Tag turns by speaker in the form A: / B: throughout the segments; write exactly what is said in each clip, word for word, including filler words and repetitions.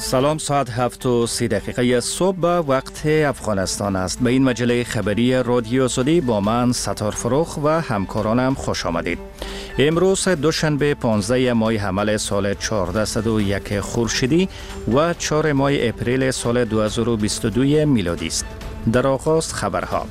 A: سلام، ساعت هفت و سی دقیقه صبح به وقت افغانستان است. به این مجله خبری رادیو آزادی با من ستار فروخ و همکارانم خوش آمدید. امروز دوشنبه پانزده ماه حمل سال چهارصد و یک خورشیدی و چهار ماه اپریل سال دو هزار و بیست و دو میلادی است. در آغاز خبرها.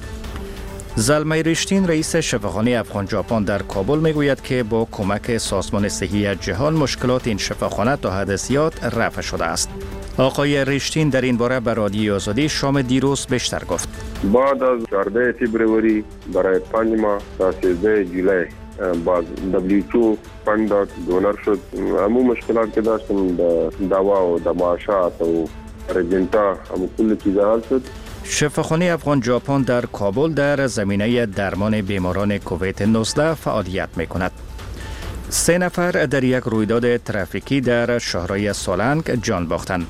A: زلمه رشتین رئیس شفاخانه افغان ژاپن در کابل میگوید که با کمک سازمان صحی جهان مشکلات این شفاخانه تا حد زیاد رفع شده است. آقای رشتین در این باره به رادیو آزادی شام دیروز بیشتر گفت.
B: بعد از چهارده فوریه برای پنج ماه تا سیزده جولای باز دبلیو فند داد دونر شد. همون مشکلات که داشتیم دوا و دماشات و رجنتا همون کل چیزا حل شد.
A: شفاخانه افغان ژاپن در کابل در زمینه درمان بیماران کووید نوزده فعالیت می‌کند. سه نفر در یک رویداد ترافیکی در شهرهای سالنگ جان باختند.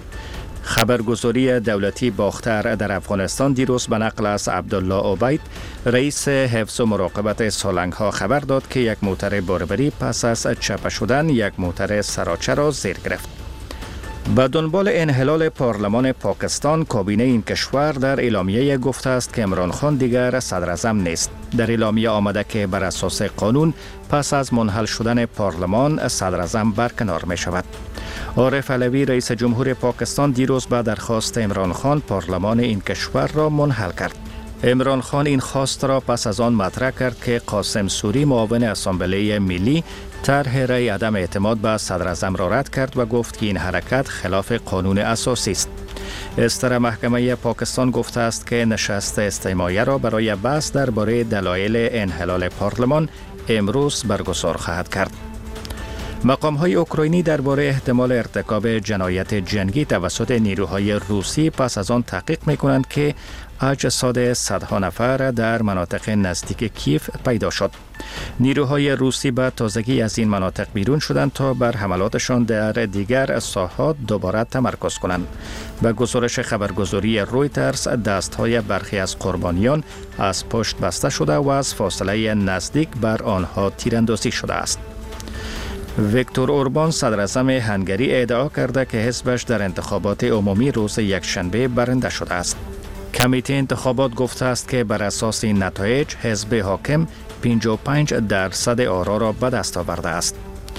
A: خبرگزاری دولتی باختر در افغانستان دیروز به نقل از عبدالله عبید رئیس حفظ و مراقبت سالنگ ها خبر داد که یک موتر باربری پس از چپه شدن یک موتر سراچه را زیر گرفت. به دنبال انحلال پارلمان پاکستان، کابینه این کشور در اعلامیه گفته است که عمران خان دیگر صدر اعظم نیست. در اعلامیه آمده که بر اساس قانون پس از منحل شدن پارلمان صدر اعظم برکنار می شود. عارف علوی رئیس جمهور پاکستان دیروز به درخواست عمران خان پارلمان این کشور را منحل کرد. عمران خان این خواست را پس از آن مطرح کرد که قاسم سوری معاون اسامبله ملی طرح رأی عدم اعتماد به صدر اعظم را رد کرد و گفت که این حرکت خلاف قانون اساسی است. استر محکمه پاکستان گفته است که نشست استماعیه را برای بحث درباره دلایل انحلال پارلمان امروز برگزار خواهد کرد. مقام‌های اوکراینی درباره احتمال ارتکاب جنایت جنگی توسط نیروهای روسی پس از آن تحقیق می‌کنند که اجساد صدها نفر در مناطق نزدیک کیف پیدا شد. نیروهای روسی به تازگی از این مناطق بیرون شدند تا بر حملاتشان در دیگر ساحات دوباره تمرکز کنند. به گزارش خبرگزاری رویترز، دستهای برخی از قربانیان از پشت بسته شده و از فاصله نزدیک بر آنها تیراندازی شده است. ویکتور اوربان صدر اعظم هنگری ادعا کرده که حزبش در انتخابات عمومی روز یکشنبه برنده شده است. کمیته انتخابات گفته است که بر اساس این نتایج حزب حاکم پنجاه و پنج درصد آرا را به دست آورده است.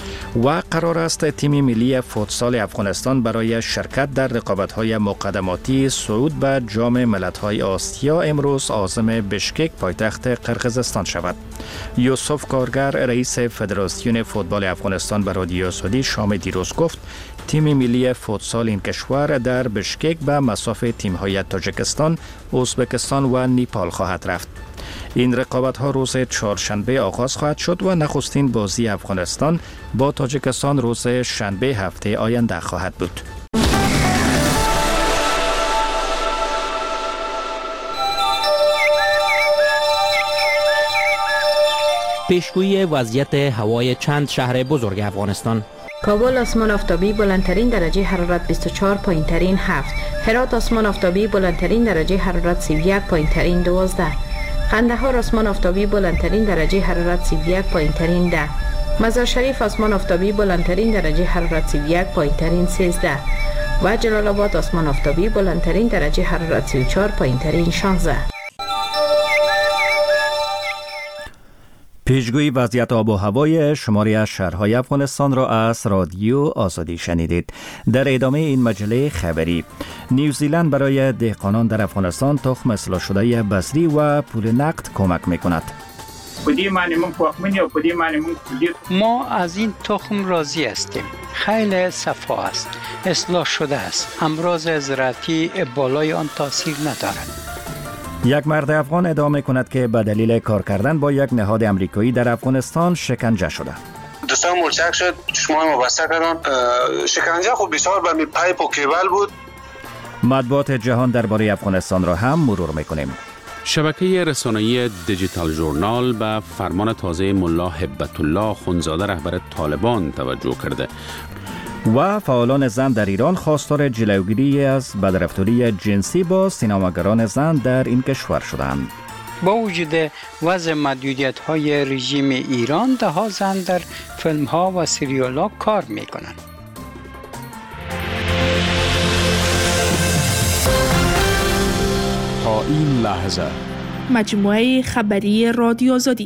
A: و قرار است تیم ملی فوتسال افغانستان برای شرکت در رقابت‌های مقدماتی صعود به جام ملت‌های آسیا امروز عازم بشکک پایتخت قرقیزستان شود. یوسف کارگر رئیس فدراسیون فوتبال افغانستان به رادیو آزادی شام دیروز گفت تیم ملی فوتسال این کشور در بشکک به مصاف تیم‌های تاجیکستان، ازبکستان و نیپال خواهد رفت. این رقابت ها روز چهارشنبه آغاز خواهد شد و نخستین بازی افغانستان با تاجیکستان روز شنبه هفته آینده خواهد بود.
C: پیشگویی وضعیت هوای چند شهر بزرگ افغانستان.
D: کابل آسمان آفتابی بلندترین درجه حرارت بیست و چهار، پایینترین هفت. هرات آسمان آفتابی بلندترین درجه حرارت سی و یک، پایینترین دوازده. قندهار آسمان آفتابی بلندترین درجه حرارت سی و یک، پایینترین ده. مزار شریف آسمان آفتابی بلندترین درجه حرارت سی و یک، پایینترین سیزده. و جلال آباد آسمان آفتابی بلندترین درجه حرارت سی و چهار، پایینترین شانزده.
A: پیشگویی وضعیت آب و هوای شماری از شهرهای افغانستان را از رادیو آزادی شنیدید. در ادامه این مجله خبری، نیوزیلند برای دهقانان در افغانستان تخم اصلاح شده بذری و پول نقد کمک میکند.
E: ما از این تخم راضی هستیم. خیلی صفا است، اصلاح شده است. امراض زراعتی بالای آن تاثیر ندارد.
A: یک مرد افغان ادعا می‌کند که به دلیل کار کردن با یک نهاد امریکایی در افغانستان شکنجه شده.
F: دوستان ملچک شد، چشمای ما بسته کردن. شکنجه خب بسیار به پایپ و کیبل بود.
A: مطبوعات جهان درباره افغانستان را هم مرور می‌کنیم.
G: شبکه رسانه‌ای دیجیتال ژورنال به فرمان تازه ملا هبت الله خونزاده رهبر طالبان توجه کرده.
A: و فعالان زن در ایران خواستار جلوگیری از بدرفتاری جنسی با سینماگران زن در این کشور شدند.
E: با وجود وضع محدودیت‌های رژیم ایران، ده ها زن در فیلم‌ها و سریال‌ها کار می‌کنند.
H: تا این لحظه.
I: مجموعه خبری رادیو آزادی.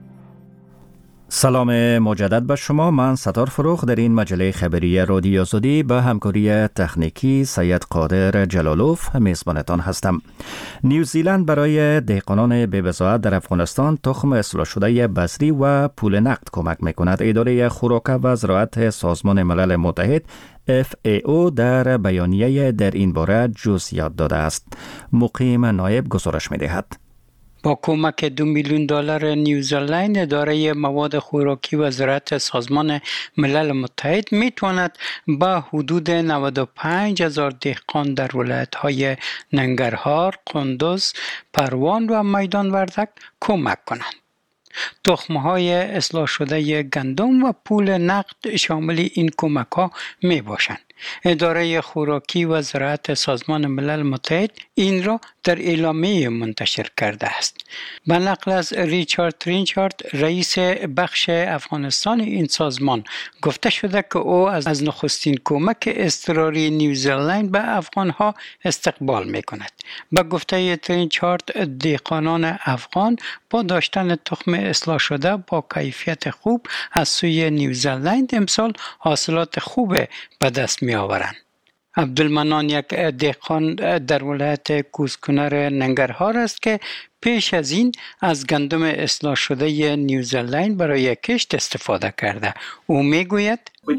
A: سلام مجدد به شما. من ستار فروخ در این مجله خبری رادیو آزادی به همکاری تکنیکی سید قادر جلالوف میزبانتان هستم. نیوزیلند برای دهقانان بی‌بضاعت در افغانستان تخم اصلاح شده بذری و پول نقد کمک میکند. اداره خوراک و زراعت سازمان ملل متحد اف ای او در بیانیه در این باره جزئیات داده است. مقیم نایب گزارش میدهد.
E: با کمک دو میلیون دلار نیوزیلند اداره مواد خوراکی و زراعت سازمان ملل متحد میتواند به حدود نود و پنج هزار دهقان در ولایت‌های ننگرهار، قندوز، پروان و میدان وردک کمک کنند. تخم‌های اصلاح شده گندم و پول نقد شامل این کمک‌ها میباشند. اداره خوراکی و زراعت سازمان ملل متحد این را در اعلامیه منتشر کرده است. به نقل از ریچارد ترینچارد رئیس بخش افغانستان این سازمان گفته شده که او از نخستین کمک اضطراری نیوزیلند به افغانها استقبال می‌کند. به گفته ترینچارد دهقانان افغان با داشتن تخم اصلاح شده با کیفیت خوب از سوی نیوزیلند امسال حاصلات خوب به دست می آورند. عبدالمنان یک دهقان در ولایت کوزکنر ننگرهار است که پیش از این از گندم اصلاح شده نیوزیلند برای کشت استفاده کرده. او می گوید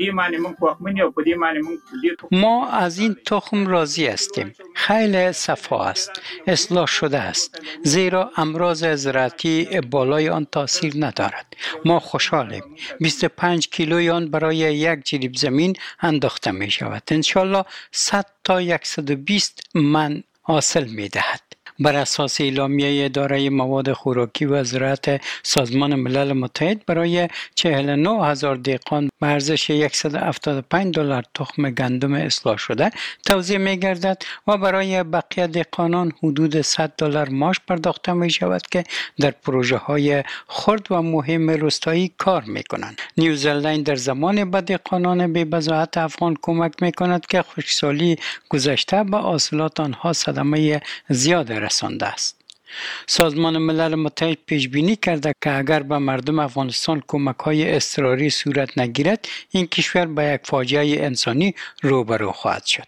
E: ما از این تخم راضی هستیم. خیلی صفا است. اصلاح شده است. زیرا امراض زراعتی بالای آن تاثیر ندارد. ما خوشحالیم. بیست و پنج کیلوی آن برای یک جریب زمین انداخته می شود. انشالله صد تا صد و بیست من حاصل می دهد. بر اساس اعلامیه اداره مواد خوراکی و زراعت سازمان ملل متحد برای چهل و نه هزار دهقان به ارزش صد و هفتاد و پنج دلار تخم گندم اصلاح شده توزیع می گردد و برای بقیه دهقانان حدود صد دلار معاش پرداخته می شود که در پروژه های خرد و مهم روستایی کار می کنند. نیوزیلند در زمان به دهقانان بی‌بضاعت افغان کمک می کند که خشکسالی گذشته به حاصلات آنها صدمه زیاد رسانده است. سازمان ملل متحد پیش بینی کرده که اگر به مردم افغانستان کمک های اضطراری صورت نگیرد این کشور به یک فاجعه انسانی روبرو خواهد شد.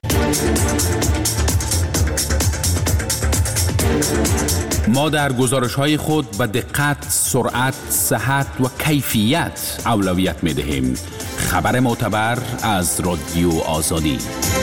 G: ما در گزارش‌های خود به دقت، سرعت، صحت و کیفیت اولویت می‌دهیم. خبر معتبر از رادیو آزادی.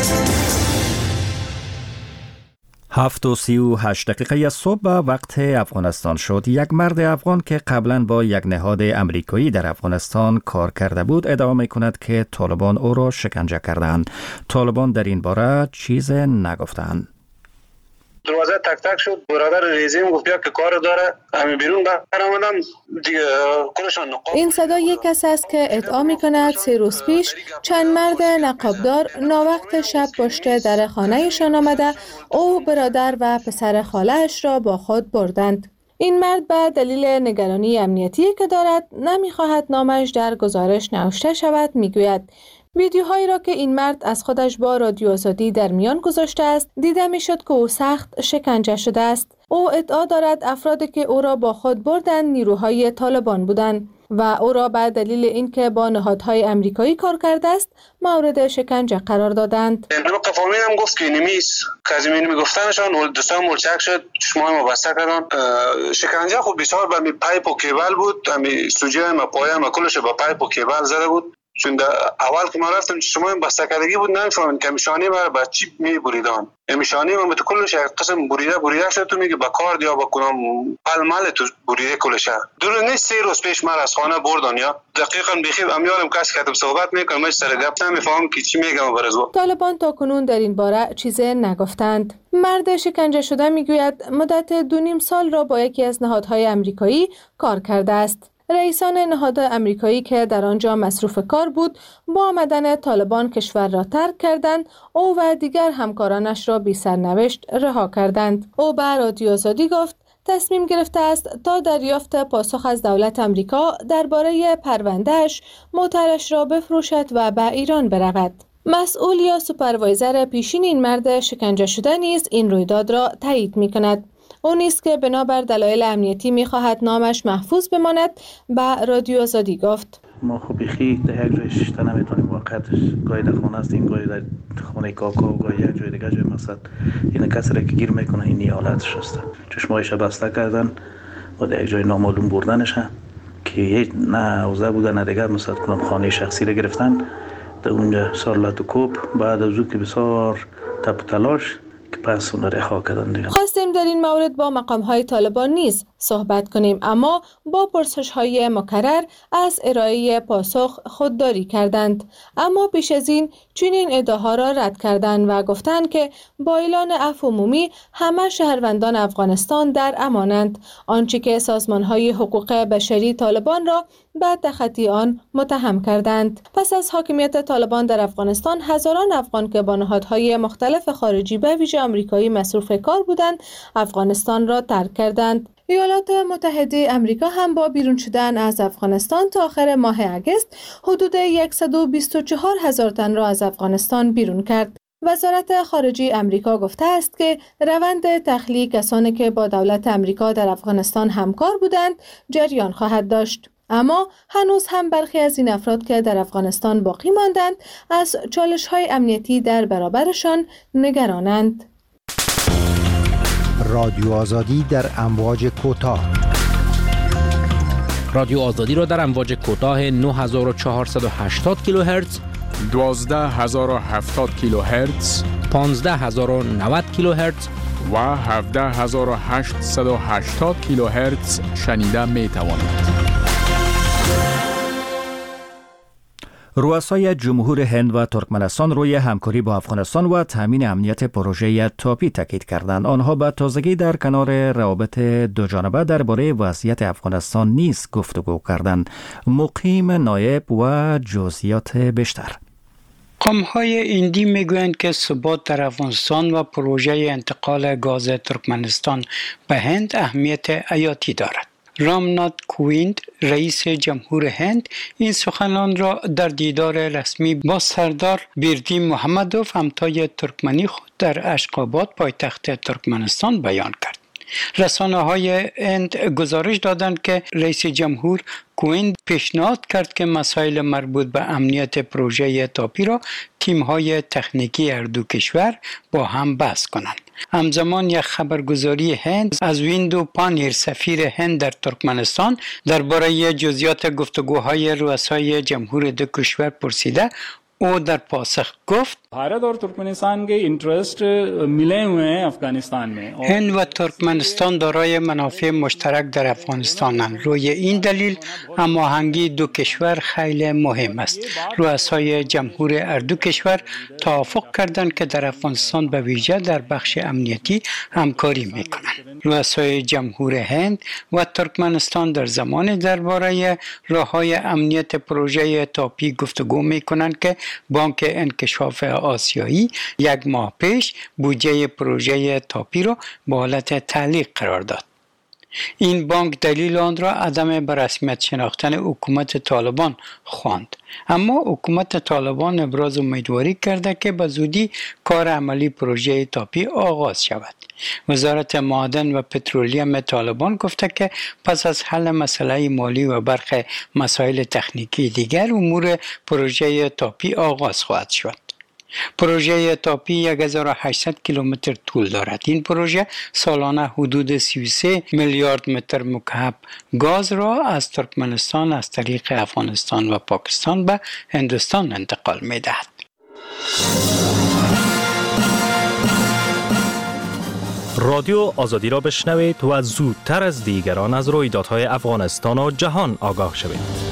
A: هفت و سی و هشت دقیقه صبح وقت افغانستان شد. یک مرد افغان که قبلا با یک نهاد امریکایی در افغانستان کار کرده بود ادعا می کند که طالبان او را شکنجه کردند. طالبان در این باره چیز نگفتند.
F: دروازه تک تک شد. برادر ریزیم گفت بیا که کار داره. همین بیرون برآمدم دیگه کلشان نقاب.
J: این صدا یک کس است که ادعا می کند سه روز پیش چند مرد نقابدار ناوقت شب پشت در خانهشان آمده او برادر و پسر خاله‌اش را با خود بردند. این مرد به دلیل نگرانی امنیتی که دارد نمی‌خواهد نامش در گزارش نوشته شود میگوید ویدیوهایی را که این مرد از خودش با رادیو آزادی در میان گذاشته است دیده میشد که او سخت شکنجه شده است. او ادعا دارد افرادی که او را با خود بردند نیروهای طالبان بودند و او را به دلیل اینکه با نهادهای امریکایی کار کرده است مورد شکنجه قرار دادند.
F: امروز قفامی هم گفت که نمیست کازمین میگفتنشان دستان ملچک شد چشمای ما بسته کردن. شکنجه خب بسیار به می پایپ و کیبل بود. امی سوجه ما پایه ما کلش با پایپ و کیبل زده بود. چون اول که ما رفتم چشمایم بسته کردگی بود نمیفهمم که میشانی ما با چی میبریدن. میشانی ما تو کلش یک قسم بریده بریده شد. تو میگه با کارد یا با کدام پلمل تو بریده کلش. دور نیست سه روز پیش من از خانه بردن یا دقیقاً بخیر امیالم کسی که صحبت میکنم من سر گپ نمیفهمم که چی میگم برزو.
J: طالبان تا کنون در این باره چیزی نگفتند. مرد شکنجه شده میگوید مدت دو نیم سال را با یکی از نهادهای امریکایی کار کرده است. رئیسان نهاد امریکایی که در آنجا مصروف کار بود با آمدن طالبان کشور را ترک کردند. او و دیگر همکارانش را بی سرنوشت رها کردند. او به رادیو آزادی گفت تصمیم گرفته است تا دریافت پاسخ از دولت امریکا درباره پروندهش موترش را بفروشد و به ایران برود. مسئول یا سوپروایزر پیشین این مرد شکنجه شده نیز این رویداد را تایید می کند. او نیست که بنابر دلایل امنیتی می خواهد نامش محفوظ بماند به رادیو آزادی گفت.
H: ما خب بخی در یک جای ششته نمیتونیم واقعیتش گاهی در خانه هستیم، گاهی در خانه کاکا و گاهی یک جای دیگه جای مقصد. این کسی را که گیر میکنه این حالتش هست. چشمایش بسته کردن و در یک جای نامعلوم بردنش که هیچ نه حوزه بوده نه دیگه، مثلا کنم خانه شخصی را گرفتن در اونجا سارلت و کوب. بعد از اون که بسیار تپ و تلاش که پس اون را رها کردن دیگه.
J: خواستیم در این مورد با مقام‌های طالبان نیز صحبت کنیم، اما با پرسش‌های مکرر از ارائه پاسخ خودداری کردند. اما پیش از این چنین ادعاها را رد کردند و گفتند که با اعلان عفو عمومی همه شهروندان افغانستان در امانند، آنچه که سازمان‌های حقوق بشری طالبان را به تخطی آن متهم کردند. پس از حاکمیت طالبان در افغانستان، هزاران افغان که با نهادهای مختلف خارجی به ویژه آمریکایی مصروف کار بودند، افغانستان را ترک کردند. ایالات متحده آمریکا هم با بیرون شدن از افغانستان تا آخر ماه اگست حدود صد و بیست و چهار هزار تن را از افغانستان بیرون کرد. وزارت خارجه آمریکا گفته است که روند تخلیه کسانی که با دولت آمریکا در افغانستان همکار بودند جریان خواهد داشت. اما هنوز هم برخی از این افراد که در افغانستان باقی ماندند از چالش‌های امنیتی در برابرشان نگرانند.
K: رادیو آزادی در امواج کوتاه.
C: رادیو آزادی را در امواج کوتاه نه هزار و چهارصد و هشتاد کیلوهرتز،
L: دوازده هزار و هفتاد کیلوهرتز،
C: پانزده هزار و نود کیلوهرتز
L: و هفده هزار و هشتصد و هشتاد کیلوهرتز شنیده می توانید.
A: رؤسای جمهور هند و ترکمنستان روی همکاری با افغانستان و تامین امنیت پروژه تاپی تاکید کردند. آنها به تازگی در کنار روابط دوجانبه درباره وضعیت افغانستان نیز گفتگو کردند. مقیم نایب و جزئیات بیشتر.
E: قوم‌های هندی میگویند که ثبات در افغانستان و پروژه انتقال گاز ترکمنستان به هند اهمیت حیاتی دارد. رامناتھ کوویند رئیس جمهور هند این سخنان را در دیدار رسمی با سردار بیردی محمدوف همتای ترکمنی خود در اشخاباد پایتخت ترکمنستان بیان کرد. رسانه های هند گزارش دادند که رئیس جمهور کوویند پیشنهاد کرد که مسائل مربوط به امنیت پروژه تاپی را تیم‌های تکنیکی هر دو کشور با هم بحث کنند. همزمان یک خبرگزاری هند از ویندو پانیر سفیر هند در ترکمنستان درباره جزئیات گفتگوهای رؤسای جمهور دو کشور پرسیده، او در پاسخ گفت
M: भारत और तुर्कमेनिस्तान के इंटरेस्ट मिले हुए हैं अफगानिस्तान में.
E: هند و ترکمنستان دارای منافع مشترک در افغانستانند. روی این دلیل هماهنگی دو کشور خیلی مهم است. رؤسای جمهور هر دو کشور توافق کردند که در افغانستان به ویژه در بخش امنیتی همکاری میکنند. رؤسای جمهور هند و ترکمنستان در زمان درباره راههای امنیت پروژه تاپی گفتگو میکنند که بانک انکشاف آسیایی یک ماه پیش بودجه پروژه تاپی را به حالت تعلیق قرار داد. این بانک دلیل آن را عدم به رسمیت شناختن حکومت طالبان خواند. اما حکومت طالبان ابراز امیدواری کرده که به زودی کار عملی پروژه تاپی آغاز شود. وزارت معادن و پترولیم طالبان گفته که پس از حل مسئله مالی و برخی مسائل تکنیکی دیگر امور پروژه تاپی آغاز خواهد شد. پروژه تاپی یک هزار و هشتصد کیلومتر طول دارد. این پروژه سالانه حدود سی و سه میلیارد متر مکعب گاز را از ترکمنستان از طریق افغانستان و پاکستان به هندوستان انتقال می دهد.
N: رادیو آزادی را بشنوید و زودتر از دیگران از رویدادهای افغانستان و جهان آگاه شوید.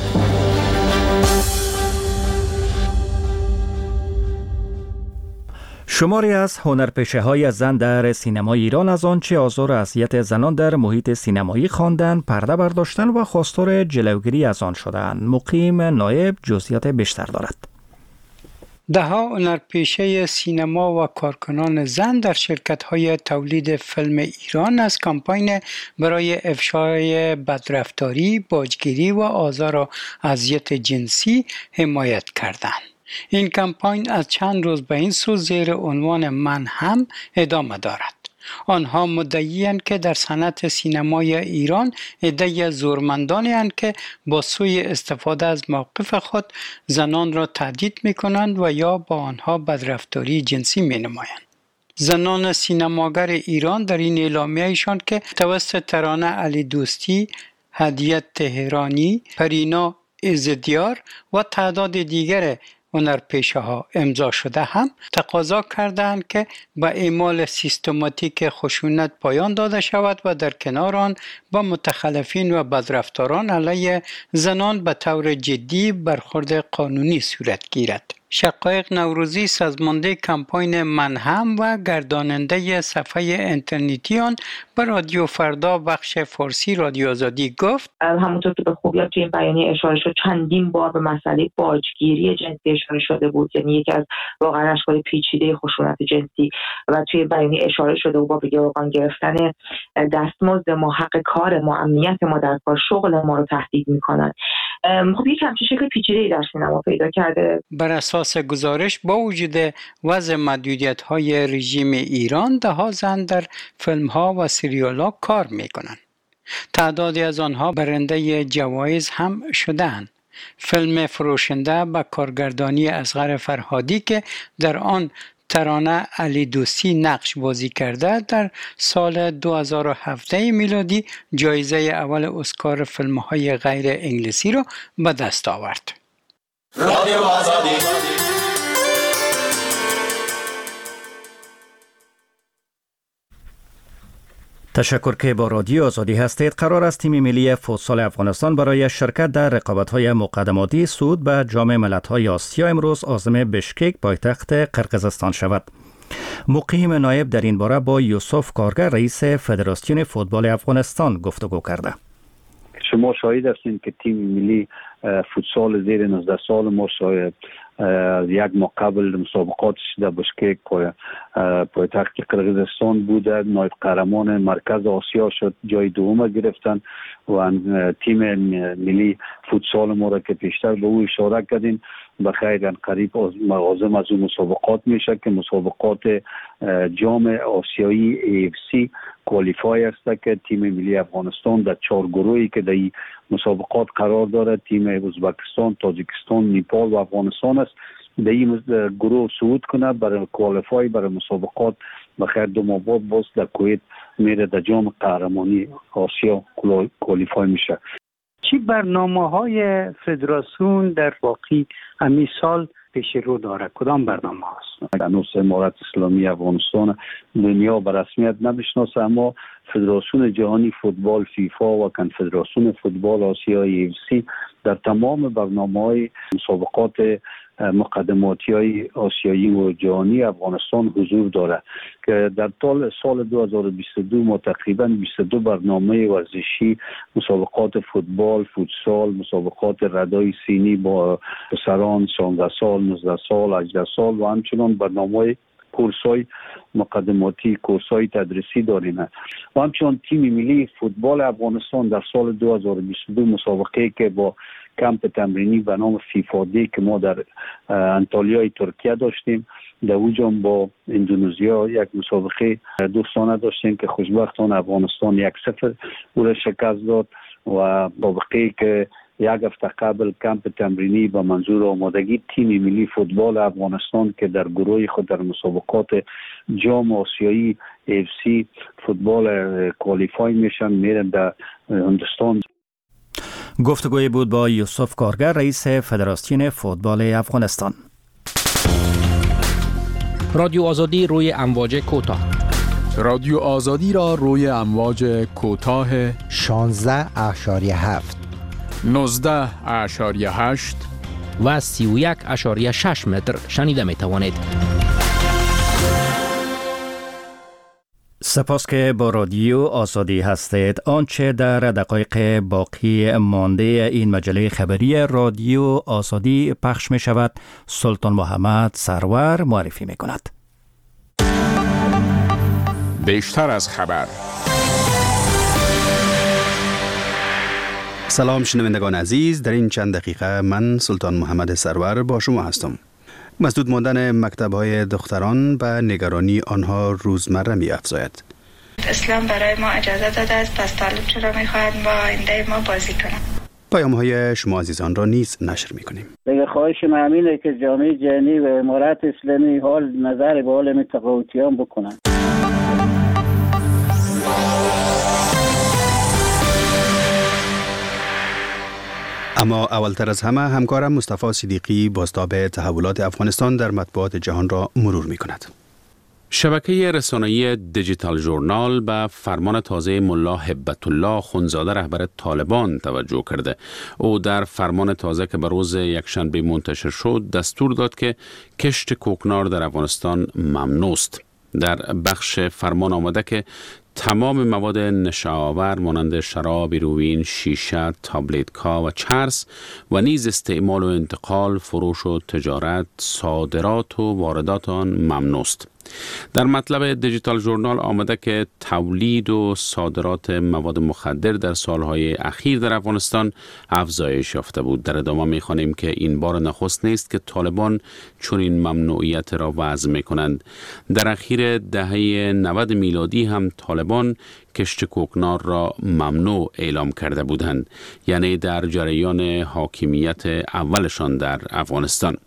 A: شماری از هنرپیشه‌های زن در سینمای ایران از آنچه آزار و اذیت زنان در محیط سینمایی خواندند، پرده برداشتن و خواستار جلوگیری از آن شدند. مقیم نایب جزئیات بیشتر دارد.
E: ده‌ها هنرپیشه سینما و کارکنان زن در شرکت‌های تولید فیلم ایران از کمپین برای افشای بدرفتاری، باجگیری و آزار و اذیت جنسی حمایت کردند. این کمپاین از چند روز به این سو زیر عنوان من هم ادامه دارد. آنها مدعی‌اند که در صنعت سینمای ایران عده زورمندانی اند که با سوی استفاده از موقف خود زنان را تهدید می‌کنند و یا با آنها بدرفتاری جنسی می‌نمایند. زنان سینماگر ایران در این اعلامیه‌شان که توسط ترانه علی دوستی، هدیه تهرانی، پرینا عزدیار و تعداد دیگر هنرپیشه ها امضا شده هم تقاضا کردند که به اعمال سیستماتیک خشونت پایان داده شود و در کنار آن با متخلفین و بدرفتاران علیه زنان به طور جدی برخورد قانونی صورت گیرد. شقایق نوروزی، سازمانده کمپاین من هم و گرداننده صفحه اینترنتی آن به رادیو فردا بخش فارسی رادیو آزادی گفت:
O: همونطور که به خوبی تو این بیانیه اشاره شد، چندین بار به مسئله باجگیری جنسی اشاره شده بود، یعنی یکی از واقعا اشکال پیچیده خشونت جنسی، و توی بیانیه اشاره شده بود با به گروگان گرفتن دستمزد ما، حق کار ما، امنیت ما در کار، شغل ما رو تهدید میکنن. خب یک همچین شکل پیچیده‌ای در سینما پیدا کرده.
E: بر اساس گزارش با وجود وضع محدودیت‌های رژیم ایران، ده‌ها زن در فیلم‌ها و سریال‌ها کار می‌کنند. تعدادی از آنها برنده جوایز هم شدند. فیلم فروشنده با کارگردانی اصغر فرهادی که در آن ترانه علی دوستی نقش بازی کرده، در سال دو هزار و هفده میلادی جایزه اول اسکار فیلم‌های غیر انگلیسی را به دست آورد. رادیو آزادی.
A: تشکر که با رادیو آزادی هستید. قرار است تیم ملی فوتسال افغانستان برای شرکت در رقابت‌های مقدماتی صعود به جام ملت‌های آسیا امروز عازم بشکک پایتخت قرقیزستان شود. مقیم نایب در این باره با یوسف کارگر رئیس فدراسیون فوتبال افغانستان گفتگو کرده.
P: شما شاهد هستید که تیم ملی فوتسال زیر نوزده سال ما شاید از یک ماه قبل مسابقاتش در بشکک پایتخت قرقیزستان بوده، نایب قهرمان مرکز آسیا شد، جای دوم گرفتن و تیم ملی فوتسال ما را که پیشتر به او اشاره کردیم بخیر قریب عازم از اون مسابقات میشه که مسابقات جام آسیایی ای اف سی کوالیفای است که تیم ملی افغانستان در چهار گروهی که در این مسابقات قرار داره، تیم ازبکستان، تاجیکستان، نیپال و افغانستان است، در این گروه صعود کنه برای کوالیفای برای مسابقات بخیر دو ماه بعد باز در کویت میره در جام قهرمانی آسیا کوالیفای میشه.
Q: چی برنامه های فدراسیون در واقع همین سال پیش رو داره؟ کدام برنامه هست؟
P: هنوز امارت اسلامی افغانستان دنیا به رسمیت نمیشناسه، اما فدراسیون جهانی فوتبال فیفا و کنفدراسیون فوتبال آسیایی ای اف سی در تمام برنامه‌های مسابقات مقدماتی های آسیایی و جهانی افغانستان حضور داره که در طول سال دو هزار و بیست و دو ما تقریبا بیست و دو برنامه ورزشی، مسابقات فوتبال، فوتسال، مسابقات ردای سینی با پسران شانزده سال، نوزده سال، هجده سال و همچنان برنامه کورسای مقدماتی، کورسای تدریسی داریم و همچنان تیم ملی فوتبال افغانستان در سال دو هزار و بیست و دو مسابقه که با کمپ تمرینی به نام فیفا دی که ما در انتالیای ترکیه داشتیم، در اوجام با اندونزیا یک مسابقه دوستانه داشتیم که خوشبختانه افغانستان یک صفر او را شکست داد و مسابقه که یک هفته قبل کمپ تمرینی با منظور آمادگی تیم ملی فوتبال افغانستان که در گروه خود در مسابقات جام آسیایی ای اف سی فوتبال کوالیفای میشن میرن در هندوستان.
A: گفتگوی بود با یوسف کارگر رئیس فدراسیون فوتبال افغانستان.
C: رادیو آزادی روی امواج کوتاه.
L: رادیو آزادی را روی امواج کوتاه
K: شانزده اشاری هفت،
L: نوزده اشاری هشت
C: و سی و یک اشاری شش متر شنیده می توانید.
A: سپاس که با رادیو آزادی هستید. آنچه در دقایق باقی مانده این مجله خبری رادیو آزادی پخش می شود سلطان محمد سرور معرفی می کند.
G: بیشتر از خبر.
R: سلام شنوندگان عزیز، در این چند دقیقه من سلطان محمد سرور با شما هستم. مسدود ماندن مکتب‌های دختران به نگرانی آنها روزمره می‌افزاید.
S: اسلام برای ما اجازه داده است، پس طالب چرا می‌خواهد با آینده ما بازی کنند؟
R: پیام‌های شما عزیزان را نیز نشر می‌کنیم.
T: دیگه خواهش من همینه که جامعه جهانی و امارات اسلامی حال نظر به حال متقاعدیان بکنند.
R: اما اولتر از همه همکارم مصطفی صدیقی بازتاب تحولات افغانستان در مطبوعات جهان را مرور می کند.
G: شبکه رسانه‌ای دیجیتال ژورنال به فرمان تازه ملا هبت الله خونزاده رهبر طالبان توجه کرده. او در فرمان تازه که به روز یکشنبه منتشر شد دستور داد که کشت کوکنار در افغانستان ممنوع است. در بخش فرمان آمده که تمام مواد نشه‌آور مانند شراب، هیروئین، شیشه، تابلت‌ها و چرس و نیز استعمال و انتقال، فروش و تجارت، صادرات و واردات آن ممنوع است. در مطلب دیجیتال ژورنال آمده که تولید و صادرات مواد مخدر در سالهای اخیر در افغانستان افزایش یافته بود. در ادامه می‌خوانیم که این بار نخست نیست که طالبان چنین ممنوعیت را وضع می‌کنند. در اخیر دهه نود میلادی هم طالبان کشت کوکنار را ممنوع اعلام کرده بودند، یعنی در جریان حاکمیت اولشان در افغانستان.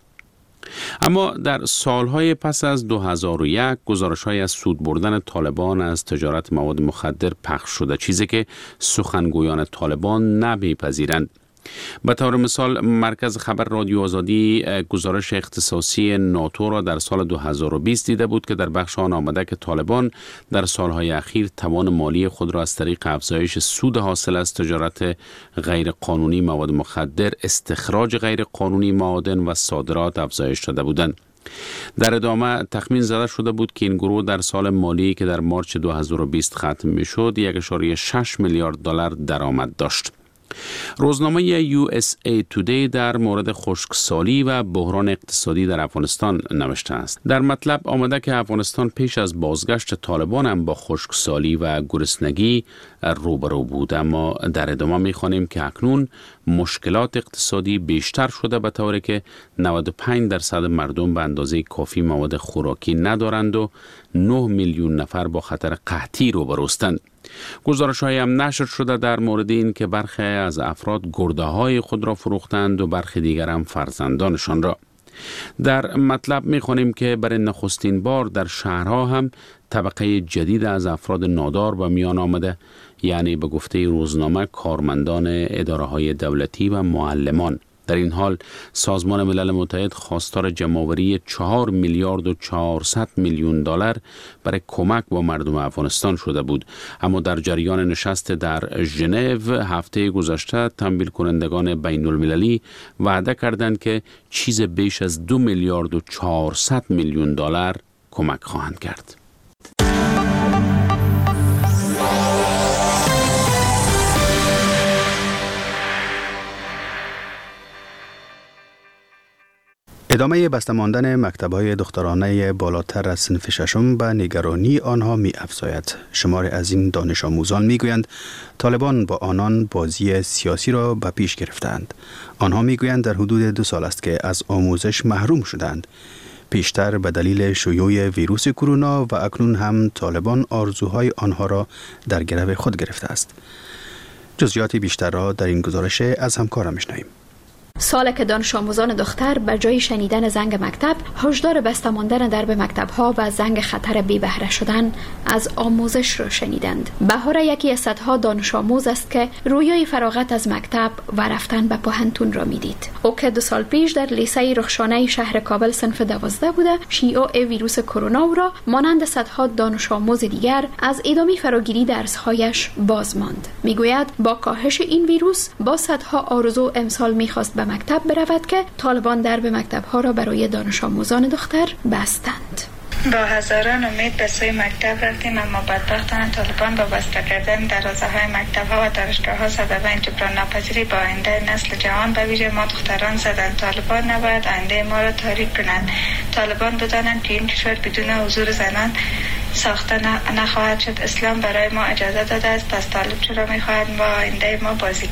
G: اما در سالهای پس از دو هزار و یک گزارش‌های از سود بردن طالبان از تجارت مواد مخدر پخش شده، چیزی که سخنگویان طالبان نمی‌پذیرند. به طور مثال مرکز خبر رادیو آزادی گزارش اختصاصی ناتو را در سال دو هزار و بیست دیده بود که در بخش آن آمده که طالبان در سالهای اخیر توان مالی خود را از طریق افزایش سود حاصل از تجارت غیر قانونی مواد مخدر، استخراج غیر قانونی معادن و صادرات افزایش داده بودند. در ادامه تخمین زده شده بود که این گروه در سال مالی که در مارچ دو هزار و بیست ختم می‌شد یک ممیز شش میلیارد دلار درآمد داشت. روزنامه یو اس ای تودی در مورد خشکسالی و بحران اقتصادی در افغانستان نوشته است. در مطلب آمده که افغانستان پیش از بازگشت طالبان هم با خشکسالی و گرسنگی روبرو بود، اما در ادامه می‌خوانیم که اکنون مشکلات اقتصادی بیشتر شده به طوری که نود و پنج درصد مردم به اندازه کافی مواد خوراکی ندارند و نه میلیون نفر با خطر قحطی روبروستند. گزارش‌های هم نشر شده در مورد این که برخی از افراد گرده‌های خود را فروختند و برخی دیگر هم فرزندانشان را. در مطلب می‌خوانیم که برای نخستین بار در شهرها هم طبقه جدید از افراد نادار به میان آمده، یعنی به گفته روزنامه کارمندان اداره‌های دولتی و معلمان. در این حال سازمان ملل متحد خواستار جمع‌آوری چهار میلیارد و چهارصد میلیون دلار برای کمک با مردم افغانستان شده بود، اما در جریان نشست در ژنو هفته گذشته تمویل کنندگان بین المللی وعده کردند که چیز بیش از دو میلیارد و چهارصد میلیون دلار کمک خواهند کرد.
R: ادامه بسته ماندن مکتب‌های دخترانه بالاتر از صنف ششم به نگرانی آنها می افزاید. شمار از این دانش آموزان می گویند طالبان با آنان بازی سیاسی را به پیش گرفتند. آنها می گویند در حدود دو سال است که از آموزش محروم شدند. پیشتر به دلیل شیوع ویروس کرونا و اکنون هم طالبان آرزوهای آنها را در گرو خود گرفته است. جزئیات بیشتر را در این گزارش از همکارم می‌شنویم.
U: سال که دانش آموزان دختر به جای شنیدن زنگ مکتب هشدار بسته ماندن درب مکتب‌ها و زنگ خطر بی بهره شدن از آموزش را شنیدند. بهاره یکی از صدها دانش آموز است که رویای فراغت از مکتب و رفتن به پوهنتون را میدید. او که دو سال پیش در لیسه رخشانه شهر کابل صنف دوازده بوده، شیوع ویروس کرونا او را مانند صدها دانش آموز دیگر از ادامه فراگیری درس‌هایش باز ماند. میگوید با کاهش این ویروس با صدها آرزو امسال می‌خواست به مکتب برود که طالبان درب مکتب‌ها را برای دانش آموزان دختر بستند.
S: با هزاران امید به سوی مکتب رفتیم، اما بدبختانه طالبان با بسته کردن دروازه‌های مکتب‌ها و دانشگاه‌ها سبب جبران ناپذیری با آینده نسل جوان به ویژه ما دختران زدند. طالبان نباید آینده ما را تاریک کنند. طالبان بدانند که این کشور بدون حضور زنان ساخته نخواهد شد. اسلام برای ما اجازه داده است، پس طالب چرا می‌خواهد با آینده ما بازی کنند؟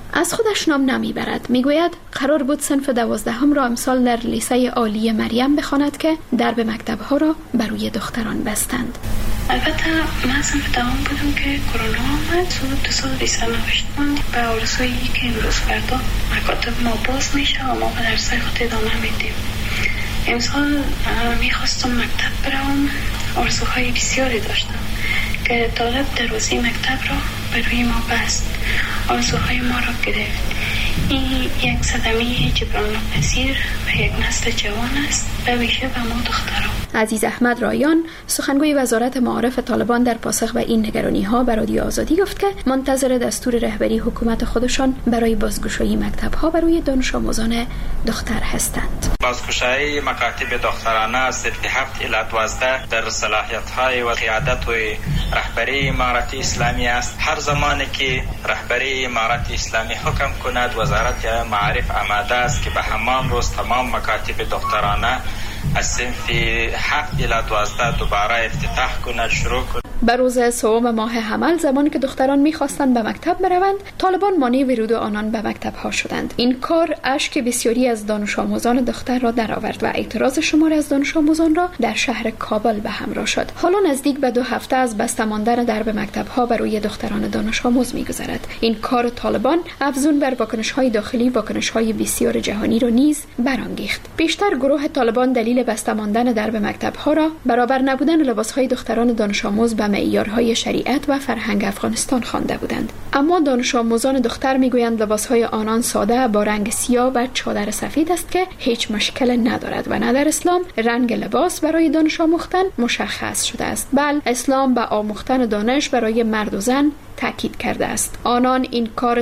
U: از خودش نام نمیبرد. میگوید قرار بود صنف دوازدهم را امسال در لیسه عالی مریم بخواند که درب مکتب‌ها را بر روی دختران بستند.
S: البته من صنف دوم بودم که کرونا آمد، صبح دو سال لیسه نوشتم به آرزویی که امروز فردا مکاتب ما باز میشه و ما به درسای خود ادامه میدیم. امسال میخواستم مکتب برم، آرزوهای بسیاری داشتم که طالب دروازه مکتب را به روی ما بست، آرزوهای ما را گرفت. این یک صدمه جبران ناپذیر و یک نسل جوان است، به ویژه به ما دختران.
U: عزیز احمد رایان، سخنگوی وزارت معارف طالبان، در پاسخ به این نگرانی ها به رادیو آزادی گفت که منتظر دستور رهبری حکومت خودشان برای بازگشایی مکتب ها بر روی دانش آموزان دختر هستند.
B: بازگشایی مکاتب دخترانه از ظرف هفت الی دوازده در صلاحیت های و قیادت و رهبری امارت اسلامی است. هر زمانی که رهبری امارت اسلامی حکم کند، وزارت معارف آماده است که به همان روز تمام مکاتب دخترانه از صنف هفت الی دوازده دوباره افتتاح کند، شروع کند.
U: بر روز سوم ماه حمل، زمانی که دختران می‌خواستند به مکتب بروند، طالبان مانع ورود آنان به مکتب‌ها شدند. این کار اشک بسیاری از دانش آموزان دختر را درآورد و اعتراض شماری از دانش آموزان را در شهر کابل به همراه شد. حالا نزدیک به دو هفته از بسته ماندن درب مکتب‌ها بر روی دختران دانش آموز می‌گذرد. این کار طالبان افزون بر واکنش‌های داخلی، واکنش‌های بسیار جهانی را نیز برانگیخت. بیشتر گروه طالبان دلیل بسته ماندن درب مکتب‌ها را برابر نبودن لباس‌های دختران دانش آموز به معیارهای شریعت و فرهنگ افغانستان خوانده بودند. اما دانش آموزان دختر میگویند لباسهای آنان ساده با رنگ سیاه و چادر سفید است که هیچ مشکل ندارد و نه در اسلام رنگ لباس برای دانش آموختن مشخص شده است، بل اسلام به آموختن دانش برای مرد و زن تاکید کرده است. آنان این کار